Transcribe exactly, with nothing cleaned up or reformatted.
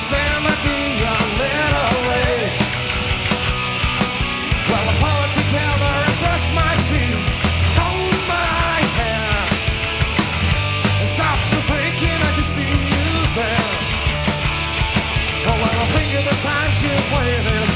say I might be a little late. Well, I pull it together and brush my teeth, comb my hair, and stop to thinking I can see you there. Oh, well, I think of the times you've waited.